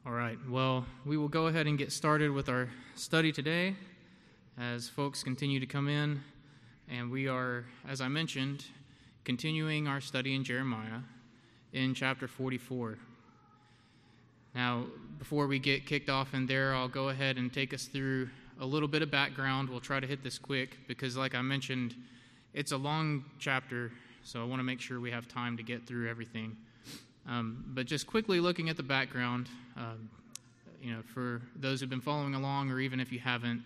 All right, well, we will go ahead and get started with our study today as folks continue to come in. And we are, as I mentioned, continuing our study in Jeremiah in chapter 44. Now, before we get kicked off in there, I'll go ahead and take us through a little bit of background. We'll try to hit this quick because, like I mentioned, it's a long chapter, so I want to make sure we have time to get through everything. But just quickly looking at the background, for those who've been following along, or even if you haven't,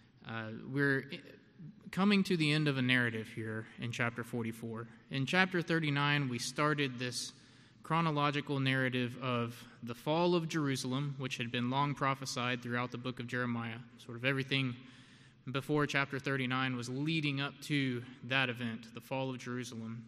we're coming to the end of a narrative here in chapter 44. In chapter 39, we started this chronological narrative of the fall of Jerusalem, which had been long prophesied throughout the book of Jeremiah. Sort of everything before chapter 39 was leading up to that event, the fall of Jerusalem.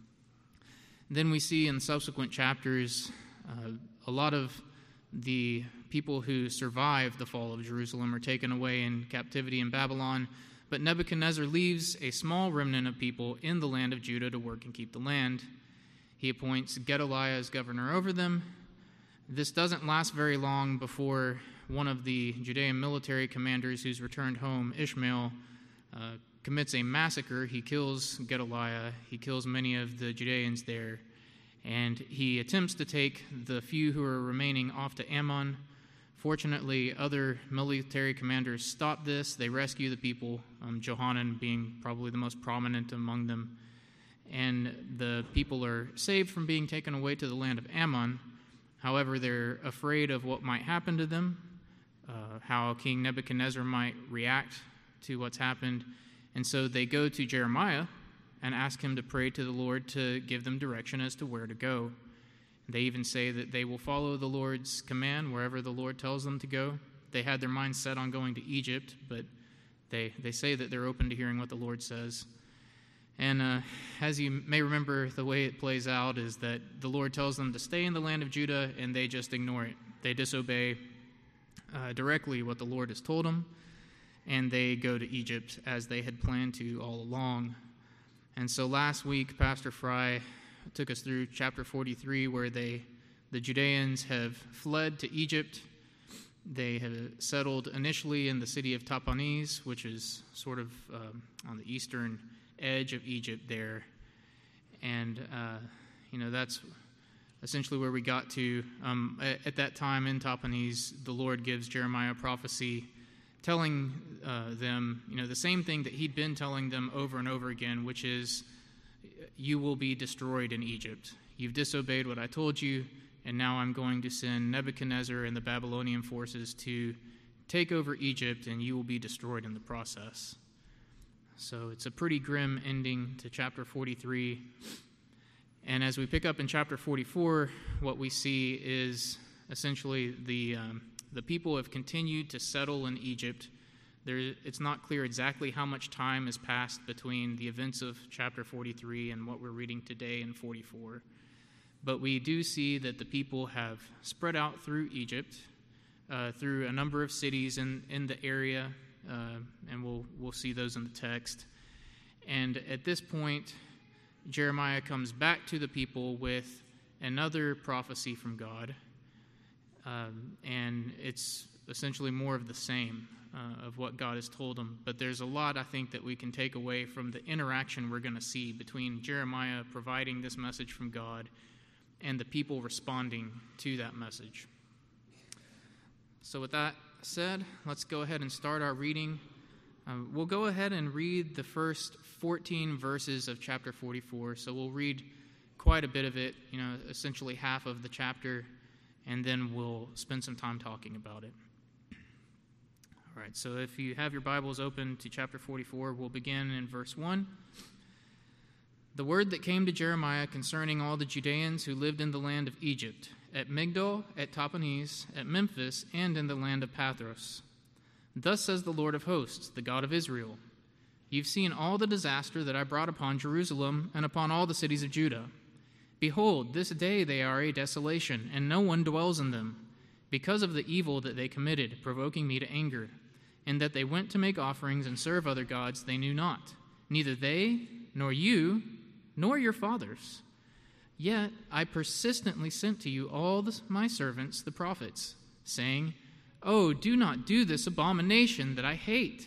Then we see in subsequent chapters a lot of the people who survived the fall of Jerusalem are taken away in captivity in Babylon, but Nebuchadnezzar leaves a small remnant of people in the land of Judah to work and keep the land. He appoints Gedaliah as governor over them. This doesn't last very long before one of the Judean military commanders who's returned home, Ishmael, commits a massacre. He kills Gedaliah. He kills many of the Judeans there. And he attempts to take the few who are remaining off to Ammon. Fortunately, other military commanders stop this. They rescue the people, Johanan being probably the most prominent among them. And the people are saved from being taken away to the land of Ammon. However, they're afraid of what might happen to them, how King Nebuchadnezzar might react to what's happened. And so they go to Jeremiah and ask him to pray to the Lord to give them direction as to where to go. They even say that they will follow the Lord's command wherever the Lord tells them to go. They had their minds set on going to Egypt, but they say that they're open to hearing what the Lord says. And as you may remember, the way it plays out is that the Lord tells them to stay in the land of Judah, and they just ignore it. They disobey directly what the Lord has told them, and they go to Egypt as they had planned to all along. And so last week, Pastor Fry took us through chapter 43, where the Judeans have fled to Egypt. They have settled initially in the city of Tahpanhes, which is sort of on the eastern edge of Egypt there. And, that's essentially where we got to. At that time in Tahpanhes, the Lord gives Jeremiah a prophecy telling them, the same thing that he'd been telling them over and over again, which is, you will be destroyed in Egypt. You've disobeyed what I told you, and now I'm going to send Nebuchadnezzar and the Babylonian forces to take over Egypt, and you will be destroyed in the process. So it's a pretty grim ending to chapter 43. And as we pick up in chapter 44, what we see is essentially the people have continued to settle in Egypt. It's not clear exactly how much time has passed between the events of chapter 43 and what we're reading today in 44. But we do see that the people have spread out through Egypt, through a number of cities in the area, and we'll see those in the text. And at this point, Jeremiah comes back to the people with another prophecy from God, and it's essentially more of the same of what God has told him. But there's a lot, I think, that we can take away from the interaction we're going to see between Jeremiah providing this message from God and the people responding to that message. So with that said, let's go ahead and start our reading. We'll go ahead and read the first 14 verses of chapter 44. So we'll read quite a bit of it, essentially half of the chapter, and then we'll spend some time talking about it. All right, so if you have your Bibles open to chapter 44, we'll begin in verse 1. The word that came to Jeremiah concerning all the Judeans who lived in the land of Egypt, at Migdol, at Tahpanhes, at Memphis, and in the land of Pathros. Thus says the Lord of hosts, the God of Israel, you've seen all the disaster that I brought upon Jerusalem and upon all the cities of Judah. Behold, this day they are a desolation, and no one dwells in them, because of the evil that they committed, provoking me to anger, and that they went to make offerings and serve other gods they knew not, neither they, nor you, nor your fathers. Yet I persistently sent to you all my servants, the prophets, saying, "Oh, do not do this abomination that I hate."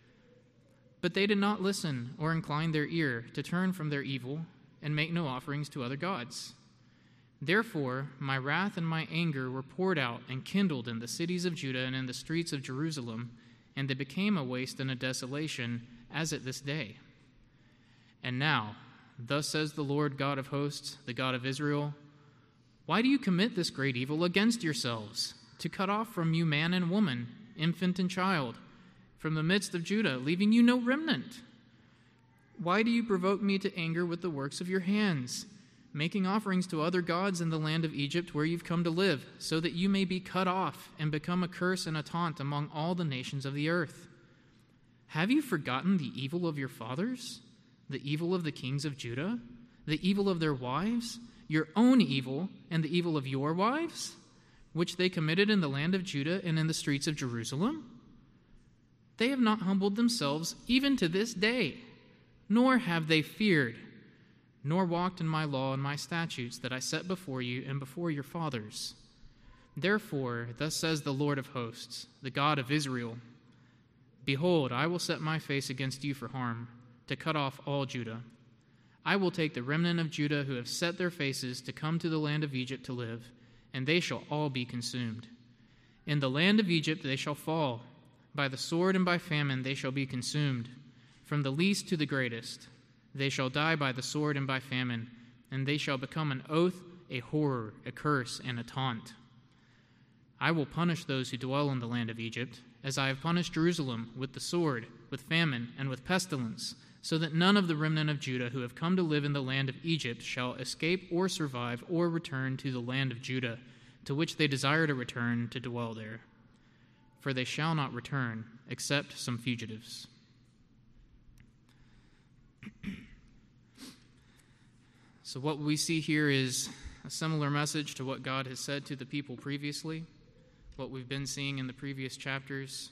But they did not listen or incline their ear to turn from their evil and make no offerings to other gods. Therefore my wrath and my anger were poured out and kindled in the cities of Judah and in the streets of Jerusalem, and they became a waste and a desolation, as at this day. And now, thus says the Lord God of hosts, the God of Israel, why do you commit this great evil against yourselves, to cut off from you man and woman, infant and child, from the midst of Judah, leaving you no remnant? Why do you provoke me to anger with the works of your hands, making offerings to other gods in the land of Egypt where you've come to live, so that you may be cut off and become a curse and a taunt among all the nations of the earth? Have you forgotten the evil of your fathers, the evil of the kings of Judah, the evil of their wives, your own evil and the evil of your wives, which they committed in the land of Judah and in the streets of Jerusalem? They have not humbled themselves even to this day, nor have they feared, nor walked in my law and my statutes that I set before you and before your fathers. Therefore, thus says the Lord of hosts, the God of Israel, behold, I will set my face against you for harm, to cut off all Judah. I will take the remnant of Judah who have set their faces to come to the land of Egypt to live, and they shall all be consumed. In the land of Egypt they shall fall. By the sword and by famine they shall be consumed. From the least to the greatest, they shall die by the sword and by famine, and they shall become an oath, a horror, a curse, and a taunt. I will punish those who dwell in the land of Egypt, as I have punished Jerusalem with the sword, with famine, and with pestilence, so that none of the remnant of Judah who have come to live in the land of Egypt shall escape or survive or return to the land of Judah, to which they desire to return to dwell there. For they shall not return, except some fugitives. So what we see here is a similar message to what God has said to the people previously, what we've been seeing in the previous chapters.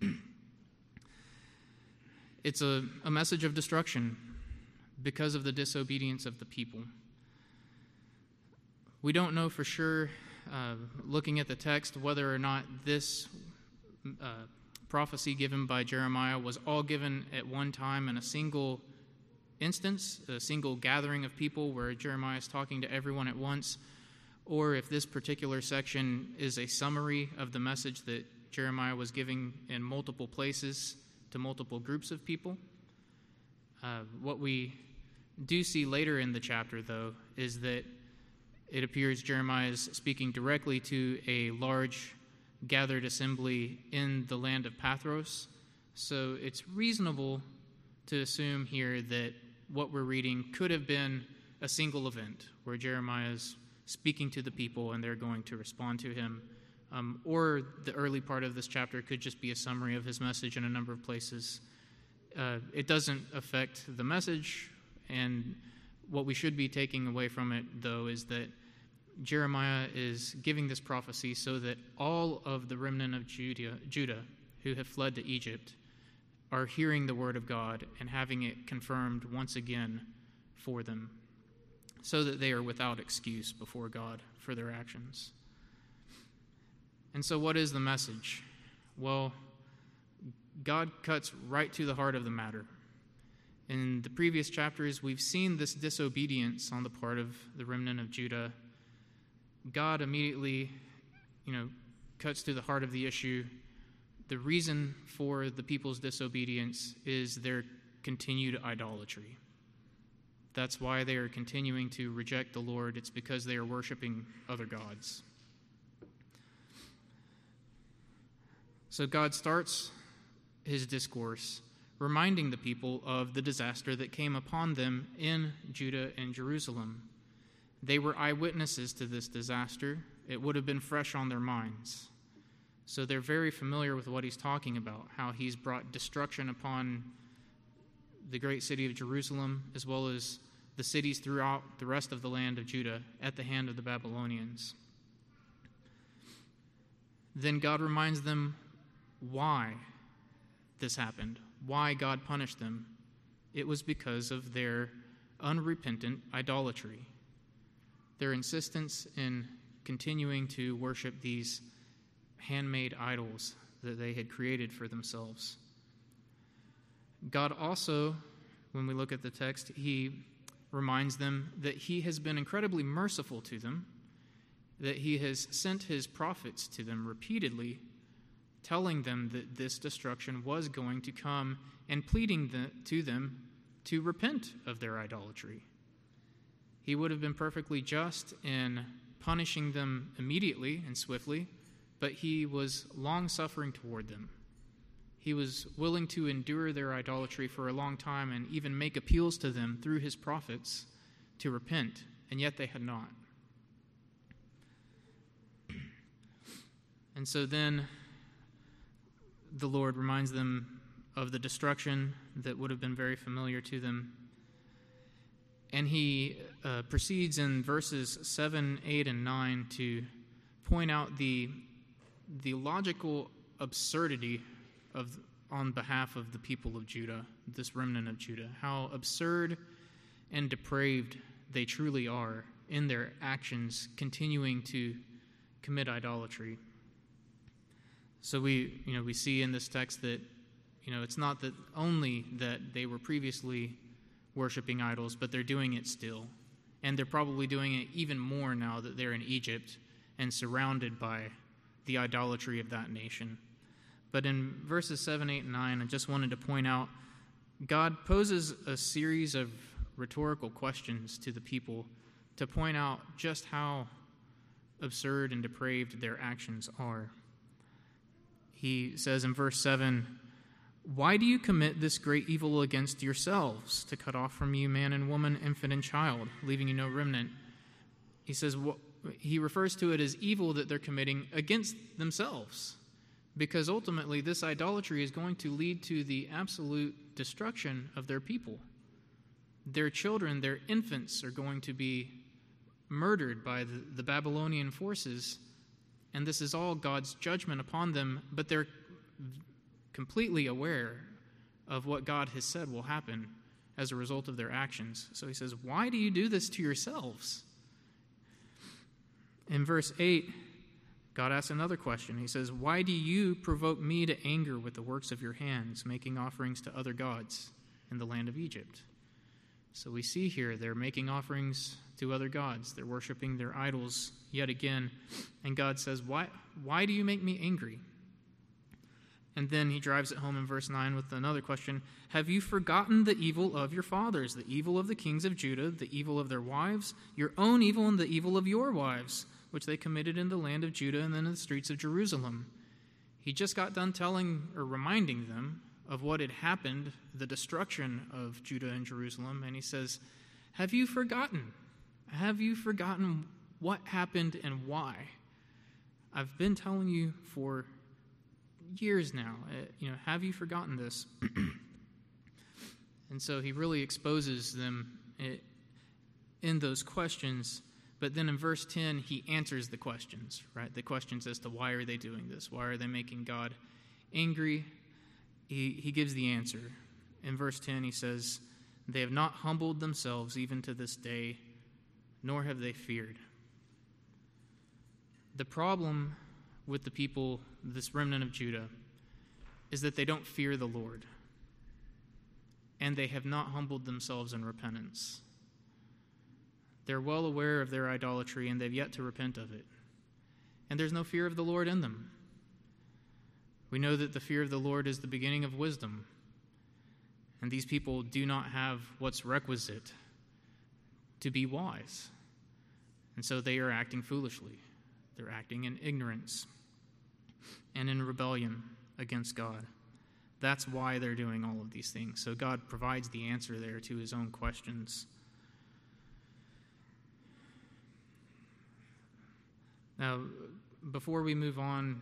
It's a message of destruction because of the disobedience of the people. We don't know for sure, looking at the text, whether or not this prophecy given by Jeremiah was all given at one time in a single instance, a single gathering of people where Jeremiah is talking to everyone at once, or if this particular section is a summary of the message that Jeremiah was giving in multiple places to multiple groups of people. What we do see later in the chapter, though, is that it appears Jeremiah is speaking directly to a large gathered assembly in the land of Pathros. So it's reasonable to assume here that what we're reading could have been a single event where Jeremiah is speaking to the people and they're going to respond to him. Or the early part of this chapter could just be a summary of his message in a number of places. It doesn't affect the message, and what we should be taking away from it, though, is that Jeremiah is giving this prophecy so that all of the remnant of Judah who have fled to Egypt are hearing the word of God and having it confirmed once again for them, so that they are without excuse before God for their actions. And so what is the message? Well, God cuts right to the heart of the matter. In the previous chapters, we've seen this disobedience on the part of the remnant of Judah. God immediately, cuts to the heart of the issue. The reason for the people's disobedience is their continued idolatry. That's why they are continuing to reject the Lord. It's because they are worshiping other gods. So God starts his discourse reminding the people of the disaster that came upon them in Judah and Jerusalem. They were eyewitnesses to this disaster. It would have been fresh on their minds. So they're very familiar with what he's talking about, how he's brought destruction upon the great city of Jerusalem, as well as the cities throughout the rest of the land of Judah at the hand of the Babylonians. Then God reminds them why this happened, why God punished them. It was because of their unrepentant idolatry, their insistence in continuing to worship these handmade idols that they had created for themselves. God also, when we look at the text, he reminds them that he has been incredibly merciful to them, that he has sent his prophets to them repeatedly, telling them that this destruction was going to come and pleading to them to repent of their idolatry. He would have been perfectly just in punishing them immediately and swiftly, but he was long-suffering toward them. He was willing to endure their idolatry for a long time and even make appeals to them through his prophets to repent, and yet they had not. And so then the Lord reminds them of the destruction that would have been very familiar to them. And he proceeds in verses 7, 8, and 9 to point out the logical absurdity on behalf of the people of Judah, this remnant of Judah, how absurd and depraved they truly are in their actions, continuing to commit idolatry. So we see in this text that it's not that only that they were previously worshiping idols, but they're doing it still, and they're probably doing it even more now that they're in Egypt and surrounded by the idolatry of that nation. But in verses 7, 8, and 9, I just wanted to point out, God poses a series of rhetorical questions to the people to point out just how absurd and depraved their actions are. He says in verse 7, "Why do you commit this great evil against yourselves, to cut off from you man and woman, infant and child, leaving you no remnant?" He says, he refers to it as evil that they're committing against themselves, because ultimately this idolatry is going to lead to the absolute destruction of their people. Their children, their infants, are going to be murdered by the Babylonian forces, and this is all God's judgment upon them, but they're completely aware of what God has said will happen as a result of their actions. So he says, why do you do this to yourselves? In verse 8, God asks another question. He says, why do you provoke me to anger with the works of your hands, making offerings to other gods in the land of Egypt? So we see here they're making offerings to other gods. They're worshiping their idols yet again. And God says, why do you make me angry? And then he drives it home in verse 9 with another question. Have you forgotten the evil of your fathers, the evil of the kings of Judah, the evil of their wives, your own evil and the evil of your wives, which they committed in the land of Judah and then in the streets of Jerusalem? He just got done reminding them of what had happened, the destruction of Judah and Jerusalem, and he says, have you forgotten? Have you forgotten what happened and why? I've been telling you for years now. Have you forgotten this? And so he really exposes them in those questions. But then in verse 10, he answers the questions, right? The questions as to why are they doing this? Why are they making God angry? He gives the answer. In verse 10, he says, they have not humbled themselves even to this day, nor have they feared. The problem with the people, this remnant of Judah, is that they don't fear the Lord, and they have not humbled themselves in repentance. They're well aware of their idolatry, and they've yet to repent of it. And there's no fear of the Lord in them. We know that the fear of the Lord is the beginning of wisdom, and these people do not have what's requisite to be wise. And so they are acting foolishly. They're acting in ignorance and in rebellion against God. That's why they're doing all of these things. So God provides the answer there to his own questions. Now, before we move on,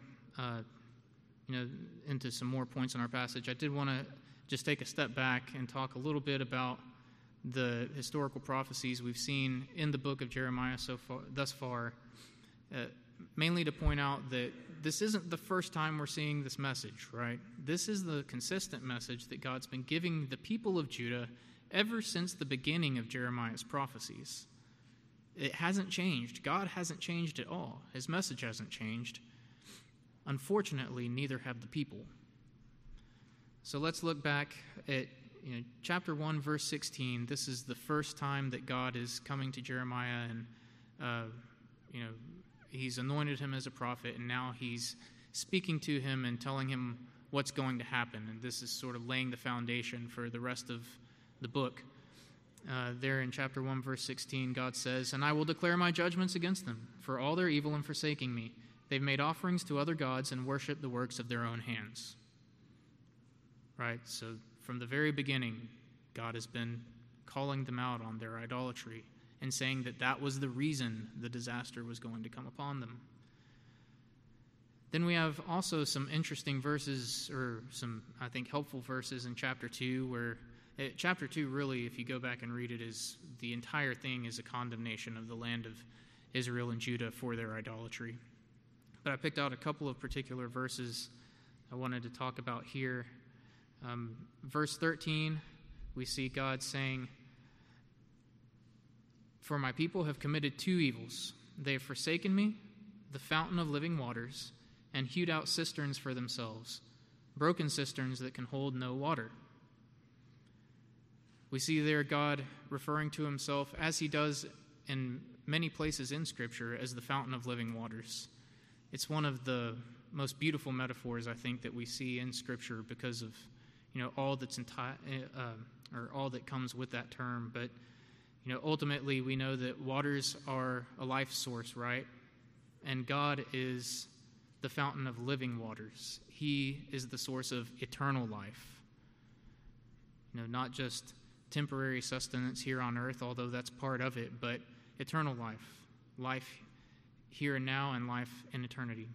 into some more points in our passage, I did want to just take a step back and talk a little bit about the historical prophecies we've seen in the book of Jeremiah thus far, mainly to point out that this isn't the first time we're seeing this message, right? This is the consistent message that God's been giving the people of Judah ever since the beginning of Jeremiah's prophecies. It hasn't changed. God hasn't changed at all. His message hasn't changed. Unfortunately, neither have the people. So let's look back at chapter 1, verse 16. This is the first time that God is coming to Jeremiah, and he's anointed him as a prophet, and now he's speaking to him and telling him what's going to happen. And this is sort of laying the foundation for the rest of the book. There in chapter 1, verse 16, God says, "And I will declare my judgments against them for all their evil in forsaking me. They've made offerings to other gods and worshiped the works of their own hands." Right? So from the very beginning, God has been calling them out on their idolatry and saying that that was the reason the disaster was going to come upon them. Then we have also some interesting verses, or some, I think, helpful verses in chapter 2, where chapter 2, really, if you go back and read it, is the entire thing is a condemnation of the land of Israel and Judah for their idolatry. But I picked out a couple of particular verses I wanted to talk about here. Verse 13, we see God saying, "For my people have committed two evils. They have forsaken me, the fountain of living waters, and hewed out cisterns for themselves, broken cisterns that can hold no water." We see there God referring to himself, as he does in many places in Scripture, as the fountain of living waters. It's one of the most beautiful metaphors, I think, that we see in Scripture because of all that's all that comes with that term. But ultimately, we know that waters are a life source, right? And God is the fountain of living waters. He is the source of eternal life. Not just temporary sustenance here on earth, although that's part of it, but eternal life here and now, and life in eternity.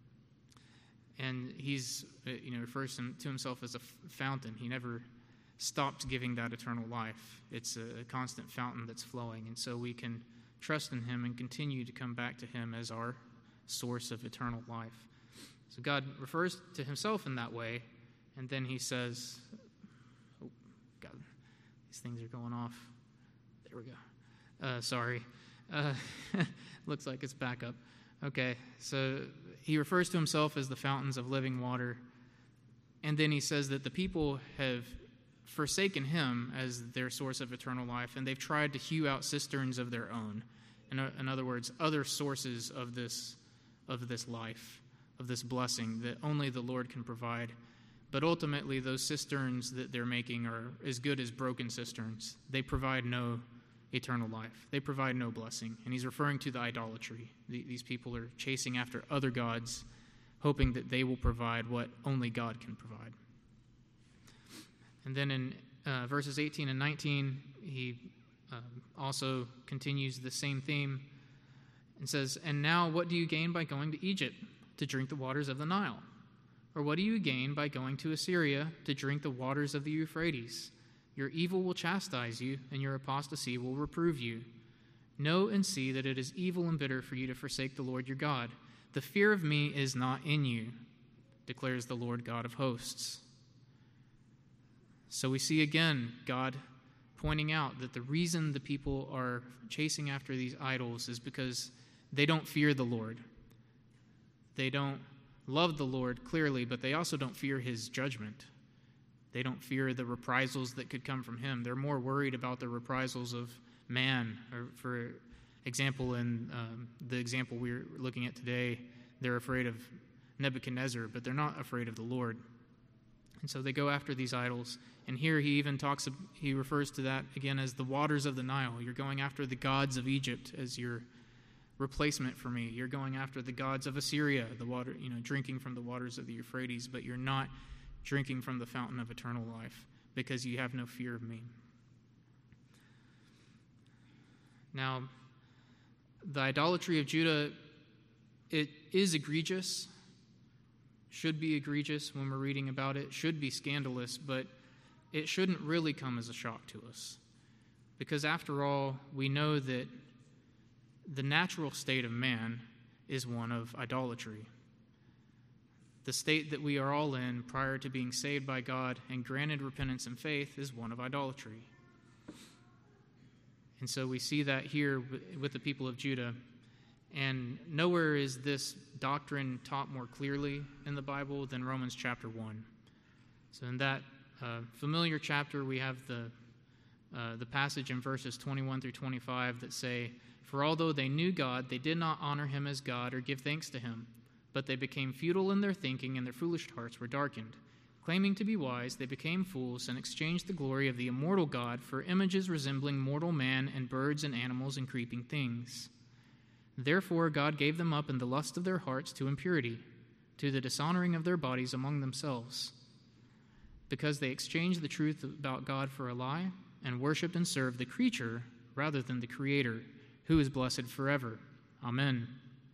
And he's, refers to himself as a fountain. He never stops giving that eternal life. It's a constant fountain that's flowing, and so we can trust in him and continue to come back to him as our source of eternal life. So God refers to himself in that way, and then he says, oh, God, these things are going off. There we go. Sorry. Looks like it's back up. Okay, so he refers to himself as the fountains of living water, and then he says that the people have forsaken him as their source of eternal life, and they've tried to hew out cisterns of their own. In other words, other sources of this life, of this blessing that only the Lord can provide. But ultimately, those cisterns that they're making are as good as broken cisterns. They provide no eternal life. They provide no blessing. And he's referring to the idolatry. These people are chasing after other gods, hoping that they will provide what only God can provide. And then in verses 18 and 19, he also continues the same theme and says, "And now what do you gain by going to Egypt to drink the waters of the Nile? Or what do you gain by going to Assyria to drink the waters of the Euphrates? Your evil will chastise you, and your apostasy will reprove you. Know and see that it is evil and bitter for you to forsake the Lord your God. The fear of me is not in you, declares the Lord God of hosts." So we see again God pointing out that the reason the people are chasing after these idols is because they don't fear the Lord. They don't love the Lord, clearly, but they also don't fear his judgment. They don't fear the reprisals that could come from him. They're more worried about the reprisals of man. Or for example, in the example we're looking at today, they're afraid of Nebuchadnezzar, but they're not afraid of the Lord. And so they go after these idols. And here he refers to that again as the waters of the Nile. You're going after the gods of Egypt as your replacement for me. You're going after the gods of Assyria, the water, drinking from the waters of the Euphrates, but you're not drinking from the fountain of eternal life because you have no fear of me. Now, the idolatry of Judah, it is egregious, should be egregious when we're reading about it, should be scandalous, but it shouldn't really come as a shock to us. Because after all, we know that the natural state of man is one of idolatry. The state that we are all in prior to being saved by God and granted repentance and faith is one of idolatry. And so we see that here with the people of Judah. And nowhere is this doctrine taught more clearly in the Bible than Romans chapter 1. So in that familiar chapter, we have the passage in verses 21 through 25 that say, "For although they knew God, they did not honor him as God or give thanks to him, but they became futile in their thinking, and their foolish hearts were darkened. Claiming to be wise, they became fools and exchanged the glory of the immortal God for images resembling mortal man and birds and animals and creeping things. Therefore God gave them up in the lust of their hearts to impurity, to the dishonoring of their bodies among themselves, because they exchanged the truth about God for a lie and worshipped and served the creature rather than the Creator, who is blessed forever. Amen."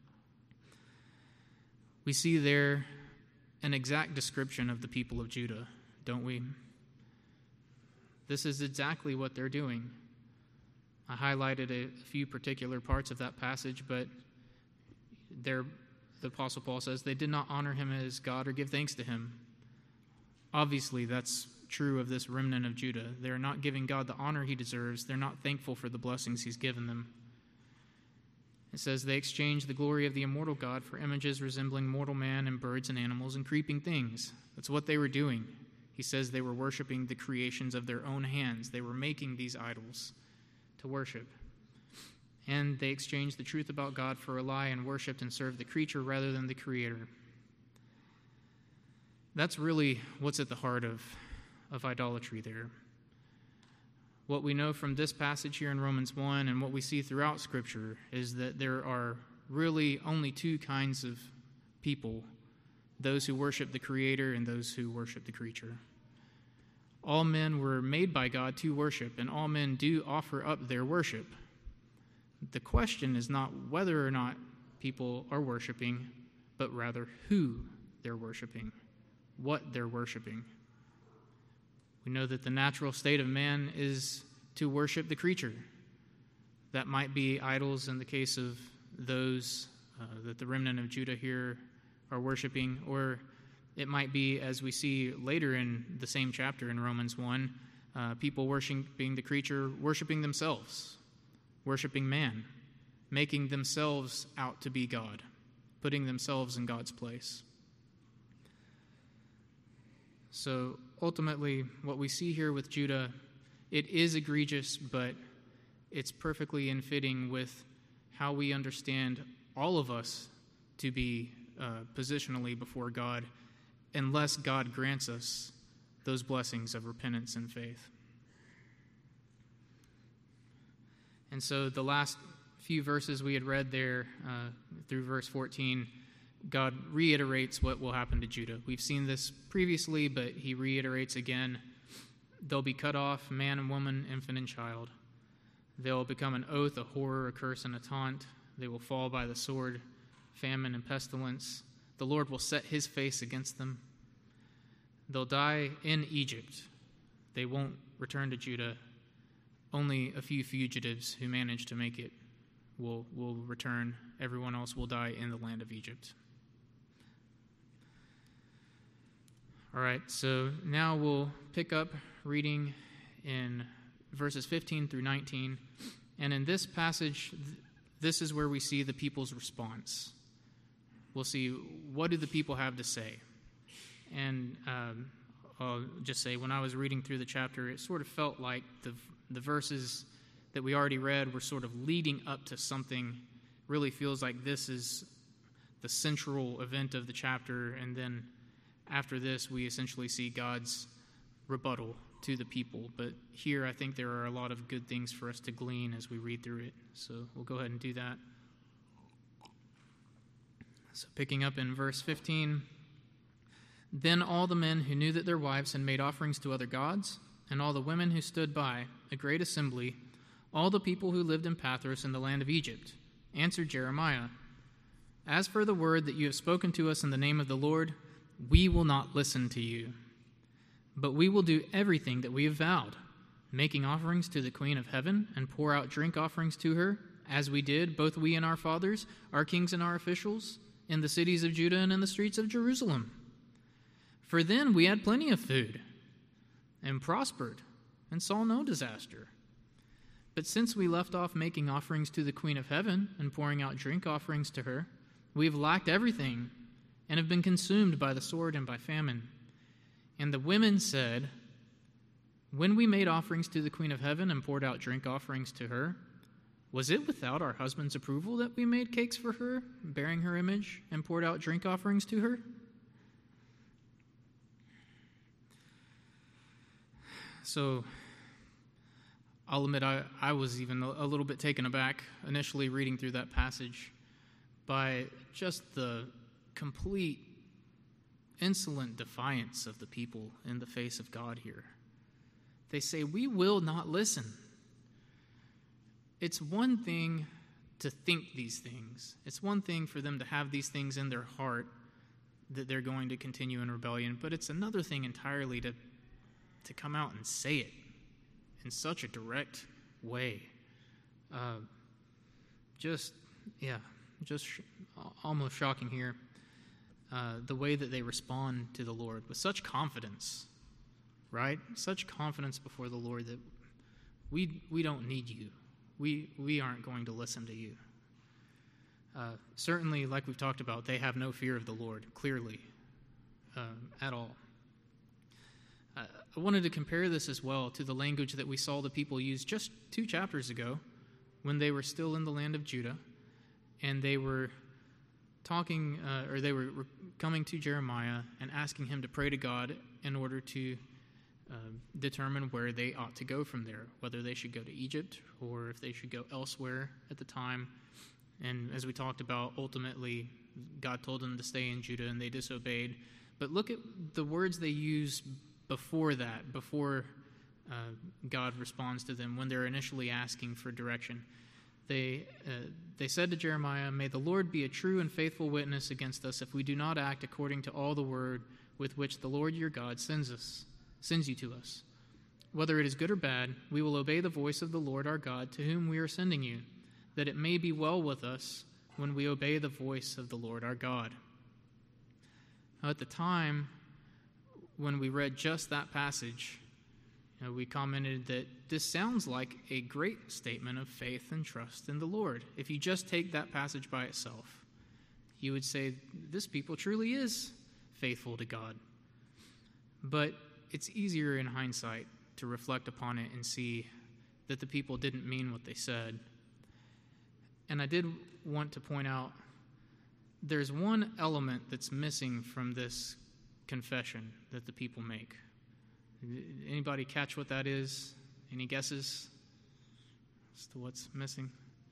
We see there an exact description of the people of Judah, don't we? This is exactly what they're doing. I highlighted a few particular parts of that passage, but there, the Apostle Paul says, they did not honor him as God or give thanks to him. Obviously, that's true of this remnant of Judah. They're not giving God the honor he deserves. They're not thankful for the blessings he's given them. It says they exchanged the glory of the immortal God for images resembling mortal man and birds and animals and creeping things. That's what they were doing. He says they were worshiping the creations of their own hands. They were making these idols to worship. And they exchanged the truth about God for a lie and worshipped and served the creature rather than the Creator. That's really what's at the heart of idolatry there. What we know from this passage here in Romans 1 and what we see throughout Scripture is that there are really only two kinds of people, those who worship the Creator and those who worship the creature. All men were made by God to worship, and all men do offer up their worship. The question is not whether or not people are worshiping, but rather who they're worshiping, what they're worshiping. We know that the natural state of man is to worship the creature. That might be idols in the case of those that the remnant of Judah here are worshiping, or it might be, as we see later in the same chapter in Romans 1, people worshiping the creature, worshiping themselves, worshiping man, making themselves out to be God, putting themselves in God's place. So ultimately, what we see here with Judah, it is egregious, but it's perfectly in fitting with how we understand all of us to be positionally before God, unless God grants us those blessings of repentance and faith. And so the last few verses we had read there through verse 14, God reiterates what will happen to Judah. We've seen this previously, but he reiterates again. They'll be cut off, man and woman, infant and child. They'll become an oath, a horror, a curse, and a taunt. They will fall by the sword, famine, and pestilence. The Lord will set his face against them. They'll die in Egypt. They won't return to Judah. Only a few fugitives who manage to make it will return. Everyone else will die in the land of Egypt. All right, so now we'll pick up reading in verses 15 through 19. And in this passage, this is where we see the people's response. We'll see, what do the people have to say? And I'll just say, when I was reading through the chapter, it sort of felt like the verses that we already read were sort of leading up to something. Really feels like this is the central event of the chapter, and then after this, we essentially see God's rebuttal to the people. But here, I think there are a lot of good things for us to glean as we read through it. So we'll go ahead and do that. So picking up in verse 15, "Then all the men who knew that their wives had made offerings to other gods, and all the women who stood by, a great assembly, all the people who lived in Pathros in the land of Egypt, answered Jeremiah, 'As for the word that you have spoken to us in the name of the Lord, we will not listen to you. But we will do everything that we have vowed, making offerings to the Queen of Heaven and pour out drink offerings to her, as we did, both we and our fathers, our kings and our officials, in the cities of Judah and in the streets of Jerusalem. For then we had plenty of food and prospered and saw no disaster. But since we left off making offerings to the Queen of Heaven and pouring out drink offerings to her, We have lacked everything and have been consumed by the sword and by famine." And the women said, "When we made offerings to the Queen of Heaven and poured out drink offerings to her, was it without our husband's approval that we made cakes for her, bearing her image, and poured out drink offerings to her?" So, I'll admit I was even a little bit taken aback initially reading through that passage by just the complete insolent defiance of the people in the face of God here. They say, "We will not listen." It's one thing to think these things. It's one thing for them to have these things in their heart that they're going to continue in rebellion, but it's another thing entirely to come out and say it in such a direct way. Just almost shocking here. The way that they respond to the Lord with such confidence, right? Such confidence before the Lord that we don't need you. We aren't going to listen to you. Certainly, like we've talked about, they have no fear of the Lord, clearly, at all. I wanted to compare this as well to the language that we saw the people use just 2 chapters ago when they were still in the land of Judah, and they were talking, or they were coming to Jeremiah and asking him to pray to God in order to determine where they ought to go from there, whether they should go to Egypt or if they should go elsewhere at the time. And as we talked about, ultimately, God told them to stay in Judah and they disobeyed. But look at the words they use before that, before God responds to them when they're initially asking for direction. They said to Jeremiah, "May the Lord be a true and faithful witness against us if we do not act according to all the word with which the Lord your God sends you to us. Whether it is good or bad, we will obey the voice of the Lord our God to whom we are sending you, that it may be well with us when we obey the voice of the Lord our God." Now, at the time when we read just that passage, we commented that this sounds like a great statement of faith and trust in the Lord. If you just take that passage by itself, you would say this people truly is faithful to God. But it's easier in hindsight to reflect upon it and see that the people didn't mean what they said. And I did want to point out there's one element that's missing from this confession that the people make. Anybody catch what that is? Any guesses as to what's missing?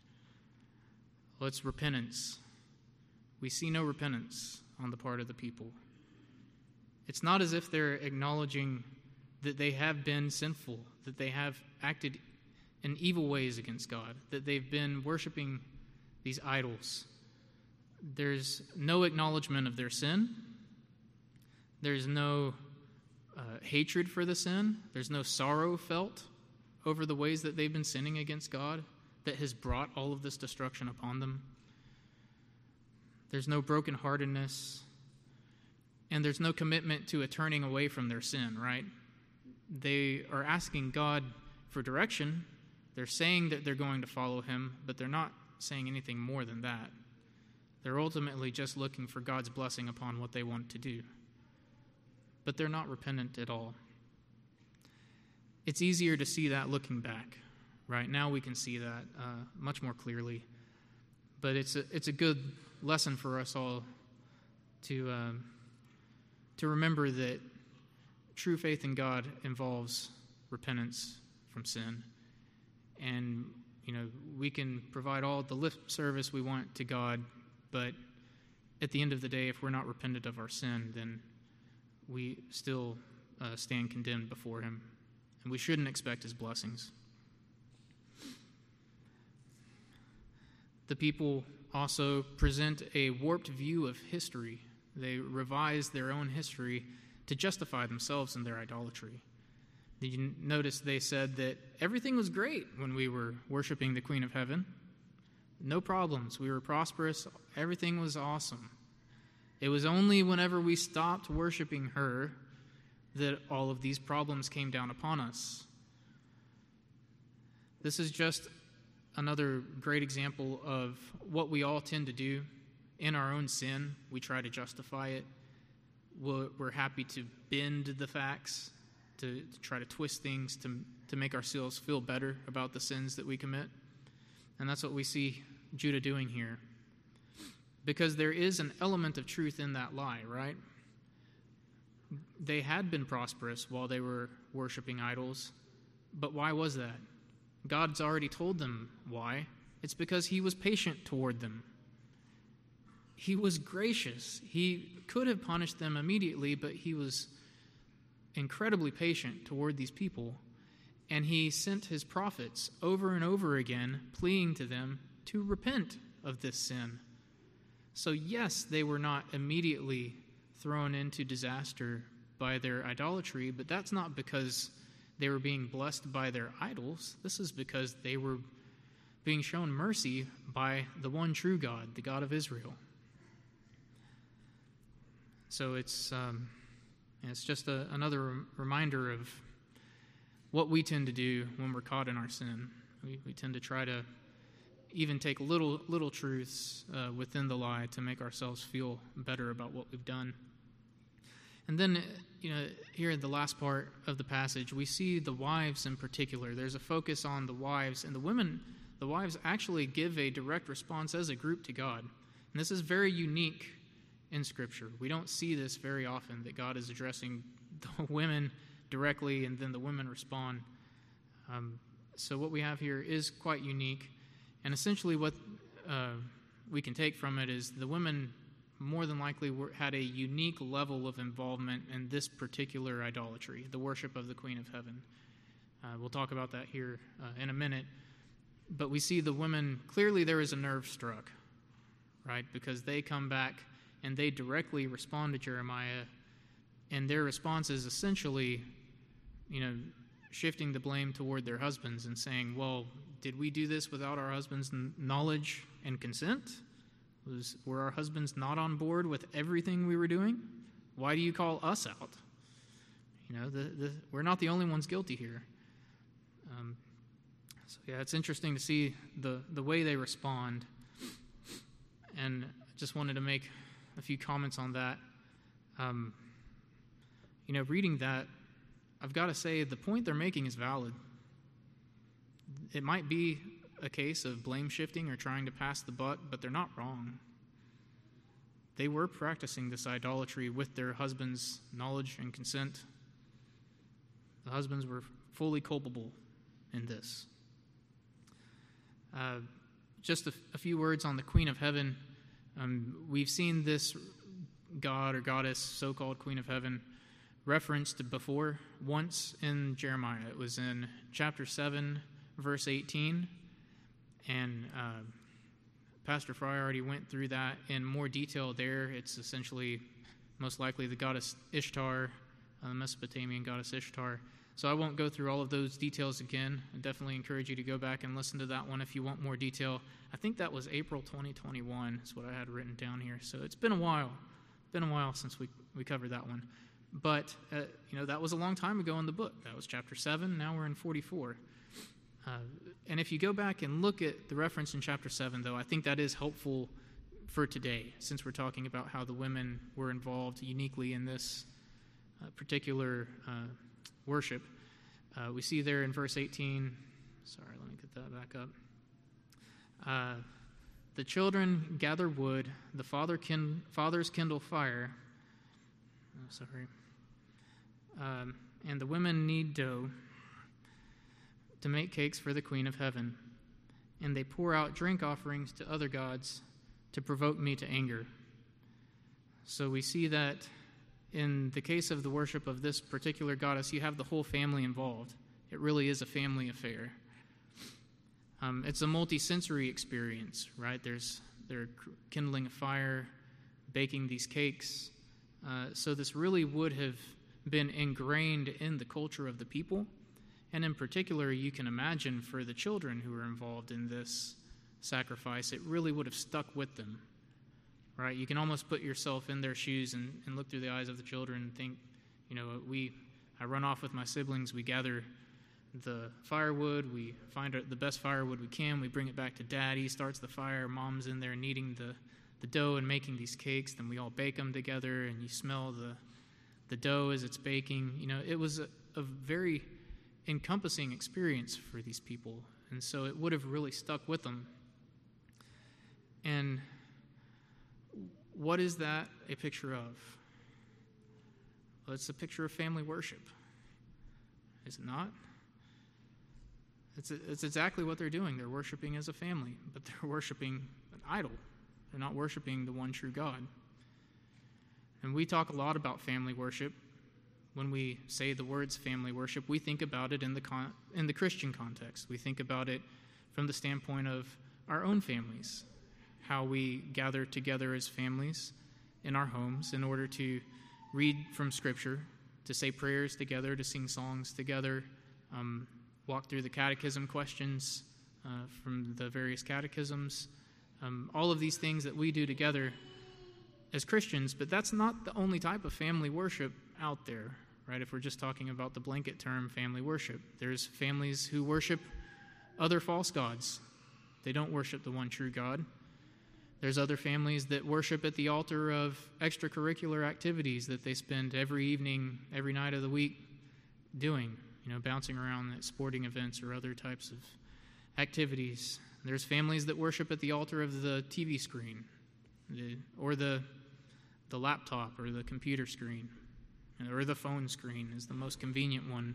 Well, it's repentance. We see no repentance on the part of the people. It's not as if they're acknowledging that they have been sinful, that they have acted in evil ways against God, that they've been worshiping these idols. There's no acknowledgement of their sin. There's no hatred for the sin. There's no sorrow felt over the ways that they've been sinning against God that has brought all of this destruction upon them. There's no brokenheartedness. And there's no commitment to a turning away from their sin, right? They are asking God for direction. They're saying that they're going to follow him, but they're not saying anything more than that. They're ultimately just looking for God's blessing upon what they want to do. But they're not repentant at all. It's easier to see that looking back. Right now we can see that much more clearly. But it's a good lesson for us all to remember that true faith in God involves repentance from sin. And, we can provide all the lip service we want to God, but at the end of the day, if we're not repentant of our sin, then we still stand condemned before him, and we shouldn't expect his blessings. The people also present a warped view of history. They revise their own history to justify themselves in their idolatry. Did you notice they said that everything was great when we were worshiping the Queen of Heaven? No problems. We were prosperous. Everything was awesome. It was only whenever we stopped worshiping her that all of these problems came down upon us. This is just another great example of what we all tend to do in our own sin, we try to justify it. We're happy to bend the facts, to try to twist things to make ourselves feel better about the sins that we commit. And that's what we see Judah doing here. Because there is an element of truth in that lie, right? They had been prosperous while they were worshiping idols. But why was that? God's already told them why. It's because he was patient toward them. He was gracious. He could have punished them immediately, but he was incredibly patient toward these people. And he sent his prophets over and over again, pleading to them to repent of this sin. So yes, they were not immediately thrown into disaster by their idolatry, but that's not because they were being blessed by their idols. This is because they were being shown mercy by the one true God, the God of Israel. So it's just another reminder of what we tend to do when we're caught in our sin. We tend to try to even take little truths within the lie to make ourselves feel better about what we've done. And then, here in the last part of the passage, we see the wives in particular. There's a focus on the wives, and the wives actually give a direct response as a group to God. And this is very unique in Scripture. We don't see this very often, that God is addressing the women directly and then the women respond. So what we have here is quite unique. And essentially what we can take from it is the women more than likely had a unique level of involvement in this particular idolatry, the worship of the Queen of Heaven. We'll talk about that here in a minute. But we see the women, clearly there is a nerve struck, right? Because they come back and they directly respond to Jeremiah, and their response is essentially, shifting the blame toward their husbands and saying, well, did we do this without our husbands' knowledge and consent? Were our husbands not on board with everything we were doing? Why do you call us out? We're not the only ones guilty here. It's interesting to see the way they respond. And I just wanted to make a few comments on that. Reading that, I've got to say the point they're making is valid. It might be a case of blame shifting or trying to pass the buck, but they're not wrong. They were practicing this idolatry with their husbands' knowledge and consent. The husbands were fully culpable in this. Just a few words on the Queen of Heaven. We've seen this god or goddess, so-called Queen of Heaven, referenced before once in Jeremiah. It was in chapter 7, verse 18, and Pastor Fry already went through that in more detail there. It's essentially most likely the goddess Ishtar, the Mesopotamian goddess Ishtar. So I won't go through all of those details again. I definitely encourage you to go back and listen to that one if you want more detail. I think that was April 2021 is what I had written down here. So it's been a while. Been a while since we covered that one. But, that was a long time ago in the book. That was chapter 7. Now we're in 44. And if you go back and look at the reference in chapter 7, though, I think that is helpful for today, since we're talking about how the women were involved uniquely in this particular worship. We see there in verse 18, let me get that back up. The children gather wood, the fathers kindle fire, and the women knead dough to make cakes for the Queen of Heaven, and they pour out drink offerings to other gods to provoke me to anger. So we see that in the case of the worship of this particular goddess, you have the whole family involved. It really is a family affair. It's a multi-sensory experience, right? They're kindling a fire, baking these cakes. So this really would have been ingrained in the culture of the people. And in particular, you can imagine for the children who were involved in this sacrifice, it really would have stuck with them, right? You can almost put yourself in their shoes and look through the eyes of the children and think, I run off with my siblings, we gather the firewood, we find the best firewood we can, we bring it back to Dad, he starts the fire, Mom's in there kneading the dough and making these cakes. Then we all bake them together, and you smell the dough as it's baking. It was a very encompassing experience for these people, and so it would have really stuck with them. And what is that a picture of? Well, it's a picture of family worship, is it not? It's exactly what they're doing. They're worshiping as a family, but they're worshiping an idol. They're not worshiping the one true God. And we talk a lot about family worship. When we say the words family worship, we think about it in the Christian context. We think about it from the standpoint of our own families, how we gather together as families in our homes in order to read from Scripture, to say prayers together, to sing songs together, walk through the catechism questions from the various catechisms, all of these things that we do together as Christians. But that's not the only type of family worship out there, right? If we're just talking about the blanket term family worship, there's families who worship other false gods. They don't worship the one true God. There's other families that worship at the altar of extracurricular activities that they spend every evening, every night of the week doing, bouncing around at sporting events or other types of activities. There's families that worship at the altar of the TV screen or the laptop or the computer screen, or the phone screen is the most convenient one.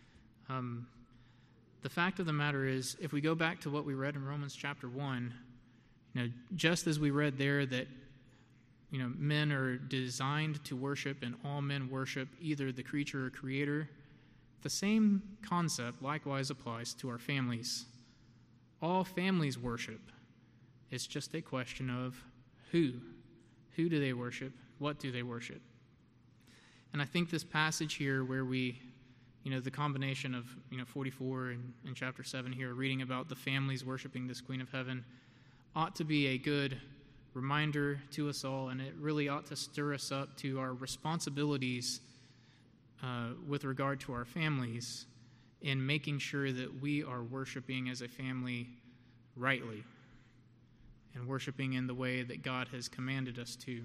The fact of the matter is, if we go back to what we read in Romans chapter 1, just as we read there that men are designed to worship and all men worship either the creature or creator, the same concept likewise applies to our families. All families worship. It's just a question of who. Who do they worship? What do they worship? And I think this passage here where we, the combination of 44 and chapter 7 here, reading about the families worshiping this Queen of Heaven, ought to be a good reminder to us all, and it really ought to stir us up to our responsibilities with regard to our families in making sure that we are worshiping as a family rightly and worshiping in the way that God has commanded us to.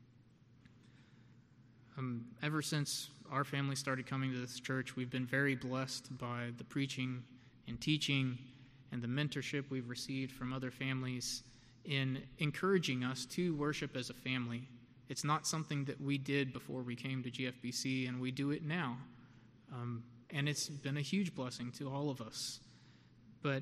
Ever since our family started coming to this church, we've been very blessed by the preaching and teaching and the mentorship we've received from other families in encouraging us to worship as a family. It's not something that we did before we came to GFBC, and we do it now. And it's been a huge blessing to all of us. But,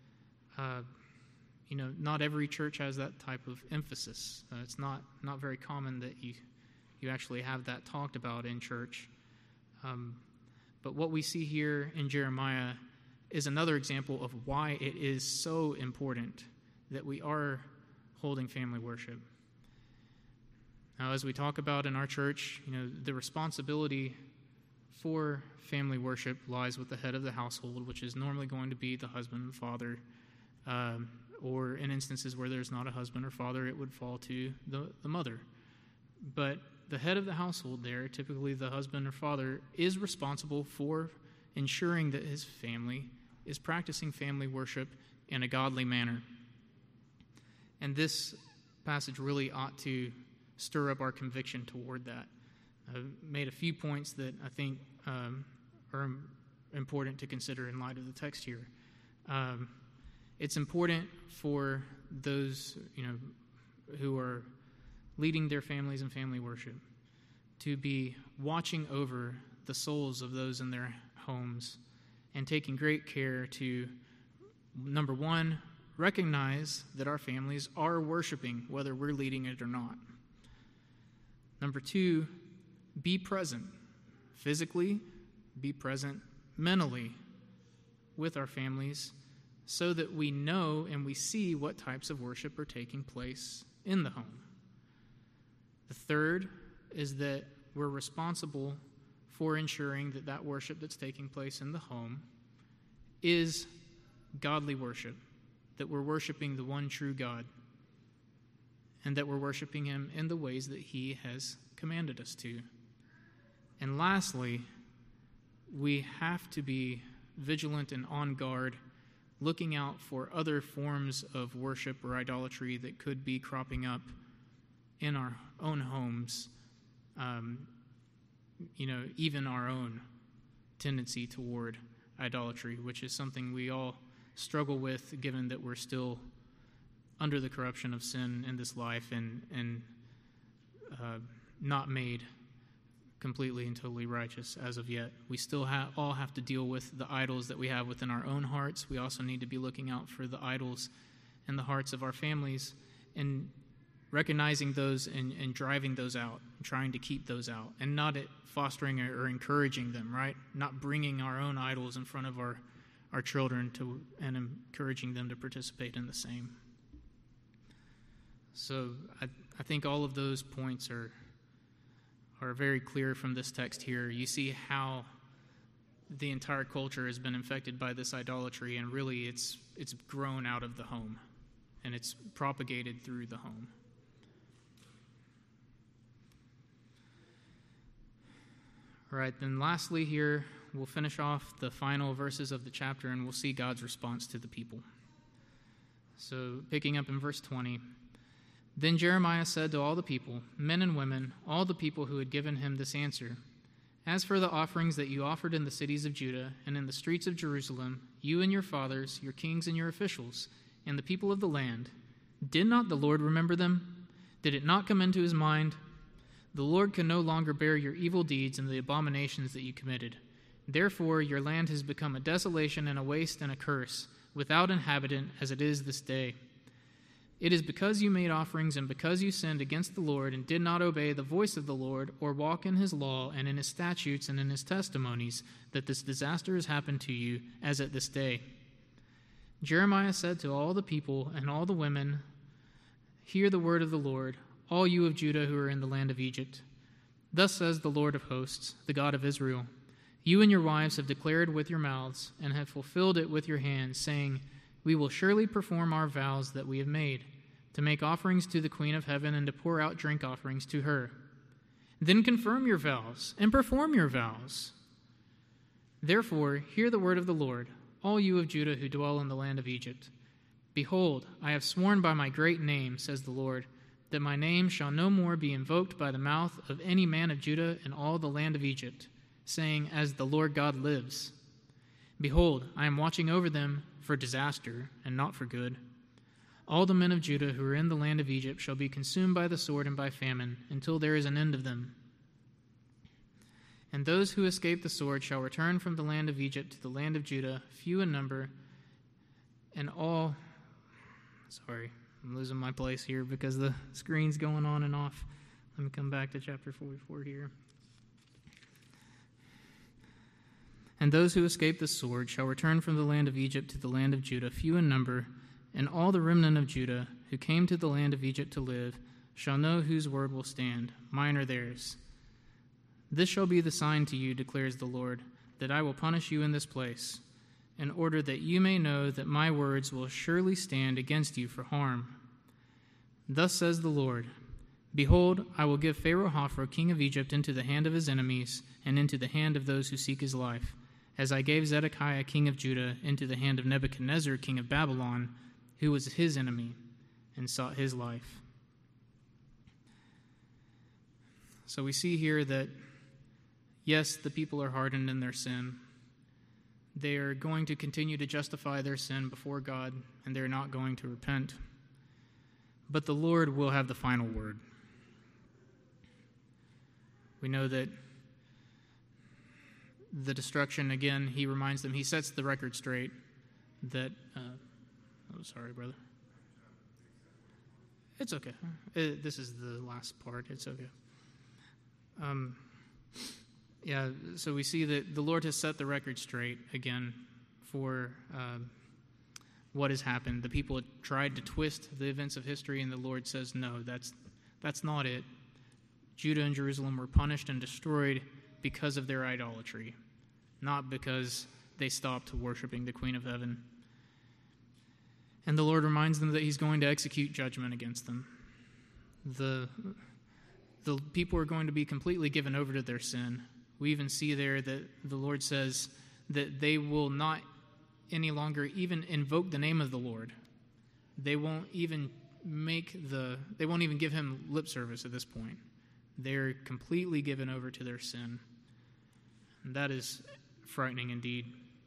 not every church has that type of emphasis. It's not very common that you actually have that talked about in church. But what we see here in Jeremiah is another example of why it is so important that we are holding family worship. Now, as we talk about in our church, the responsibility for family worship lies with the head of the household, which is normally going to be the husband and father, or in instances where there's not a husband or father, it would fall to the mother. But the head of the household there, typically the husband or father, is responsible for ensuring that his family is practicing family worship in a godly manner. And this passage really ought to stir up our conviction toward that. I've made a few points that I think are important to consider in light of the text here. It's important for those who are leading their families in family worship to be watching over the souls of those in their homes and taking great care to, number one, recognize that our families are worshiping, whether we're leading it or not. Number two, be present physically, be present mentally with our families so that we know and we see what types of worship are taking place in the home. The third is that we're responsible for ensuring that that worship that's taking place in the home is godly worship, that we're worshiping the one true God, and that we're worshiping him in the ways that he has commanded us to. And lastly, we have to be vigilant and on guard, looking out for other forms of worship or idolatry that could be cropping up in our own homes, even our own tendency toward idolatry, which is something we all struggle with, given that we're still under the corruption of sin in this life and not made completely and totally righteous as of yet. We still all have to deal with the idols that we have within our own hearts. We also need to be looking out for the idols in the hearts of our families and recognizing those and driving those out, trying to keep those out, and not fostering or encouraging them, right? Not bringing our own idols in front of our children and encouraging them to participate in the same. So I think all of those points are very clear from this text here. You see how the entire culture has been infected by this idolatry, and really it's grown out of the home, and it's propagated through the home. All right, then lastly here, we'll finish off the final verses of the chapter, and we'll see God's response to the people. So picking up in verse 20, "Then Jeremiah said to all the people, men and women, all the people who had given him this answer, 'As for the offerings that you offered in the cities of Judah and in the streets of Jerusalem, you and your fathers, your kings and your officials, and the people of the land, did not the Lord remember them? Did it not come into his mind? The Lord can no longer bear your evil deeds and the abominations that you committed. Therefore your land has become a desolation and a waste and a curse, without inhabitant as it is this day. It is because you made offerings and because you sinned against the Lord and did not obey the voice of the Lord or walk in his law and in his statutes and in his testimonies that this disaster has happened to you as at this day.' Jeremiah said to all the people and all the women, 'Hear the word of the Lord, all you of Judah who are in the land of Egypt. Thus says the Lord of hosts, the God of Israel, you and your wives have declared with your mouths and have fulfilled it with your hands, saying, we will surely perform our vows that we have made, to make offerings to the Queen of Heaven and to pour out drink offerings to her. Then confirm your vows and perform your vows. Therefore, hear the word of the Lord, all you of Judah who dwell in the land of Egypt. Behold, I have sworn by my great name, says the Lord, that my name shall no more be invoked by the mouth of any man of Judah in all the land of Egypt, saying, as the Lord God lives. Behold, I am watching over them for disaster and not for good. All the men of Judah who are in the land of Egypt shall be consumed by the sword and by famine, until there is an end of them. And those who escape the sword shall return from the land of Egypt to the land of Judah, few in number, and all... I'm losing my place here because the screen's going on and off. Let me come back to chapter 44 here. And those who escape the sword shall return from the land of Egypt to the land of Judah, few in number, and all the remnant of Judah who came to the land of Egypt to live shall know whose word will stand, mine or theirs. This shall be the sign to you, declares the Lord, that I will punish you in this place, in order that you may know that my words will surely stand against you for harm. Thus says the Lord, behold, I will give Pharaoh Hophra, king of Egypt, into the hand of his enemies and into the hand of those who seek his life, as I gave Zedekiah, king of Judah, into the hand of Nebuchadnezzar, king of Babylon, who was his enemy and sought his life. So we see here that, yes, the people are hardened in their sin. They are going to continue to justify their sin before God, and they're not going to repent. But the Lord will have the final word. We know that the destruction, again, he reminds them, he sets the record straight that, sorry, brother. It's okay. This is the last part. It's okay. So we see that the Lord has set the record straight again for what has happened. The people had tried to twist the events of history, and the Lord says, no, that's not it. Judah and Jerusalem were punished and destroyed because of their idolatry, not because they stopped worshiping the Queen of Heaven. And the Lord reminds them that he's going to execute judgment against them. The people are going to be completely given over to their sin. We even see there that the Lord says that they will not any longer even invoke the name of the Lord. They won't even they won't even give him lip service at this point. They're completely given over to their sin. And that is frightening indeed.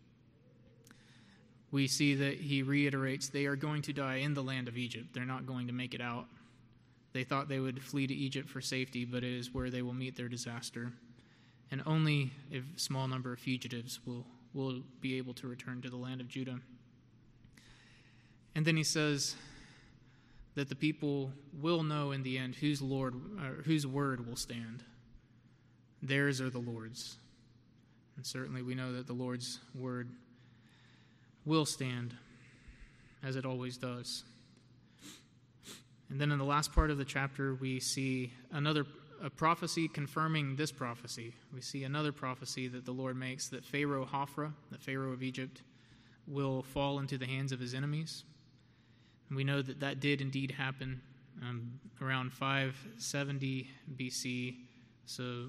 We see that he reiterates they are going to die in the land of Egypt. They're not going to make it out. They thought they would flee to Egypt for safety, but it is where they will meet their disaster. And only a small number of fugitives will be able to return to the land of Judah. And then he says that the people will know in the end whose word will stand. Theirs are the Lord's. And certainly we know that the Lord's word will stand, as it always does. And then in the last part of the chapter, we see a prophecy confirming this prophecy. We see another prophecy that the Lord makes, that Pharaoh Hophra, the Pharaoh of Egypt, will fall into the hands of his enemies. And we know that that did indeed happen around 570 BC, so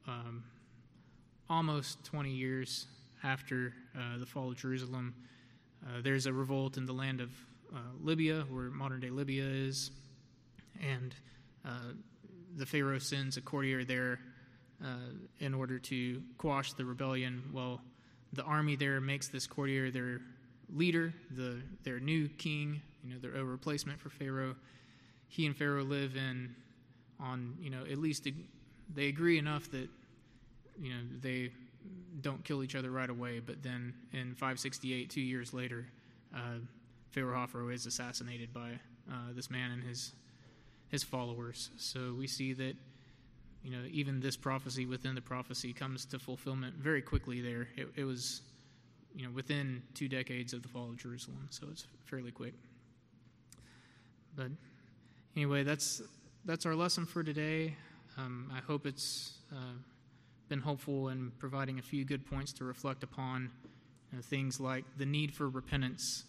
almost 20 years after the fall of Jerusalem. There's a revolt in the land of Libya, where modern-day Libya is, and the Pharaoh sends a courier there in order to quash the rebellion. Well, the army there makes this courier their leader, their new king, their replacement for Pharaoh. He and Pharaoh live at least they agree enough that they don't kill each other right away. But then in 568, 2 years later, Pharaoh Hophra is assassinated by this man and his followers. So we see that even this prophecy within the prophecy comes to fulfillment very quickly there. It was within 2 decades of the fall of Jerusalem, so it's fairly quick. But anyway, that's our lesson for today. I hope it's been helpful in providing a few good points to reflect upon. Things like the need for repentance,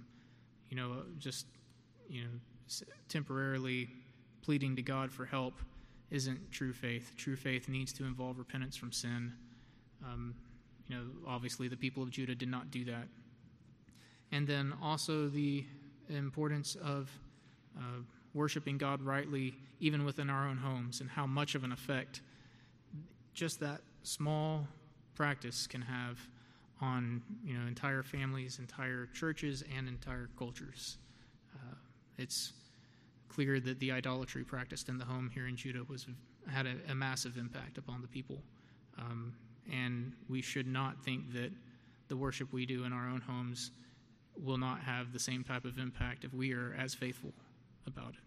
temporarily pleading to God for help isn't true faith. True faith needs to involve repentance from sin. Obviously the people of Judah did not do that. And then also the importance of worshiping God rightly, even within our own homes, and how much of an effect just that small practice can have on entire families, entire churches, and entire cultures. It's clear that the idolatry practiced in the home here in Judah had a massive impact upon the people. And we should not think that the worship we do in our own homes will not have the same type of impact if we are as faithful about it.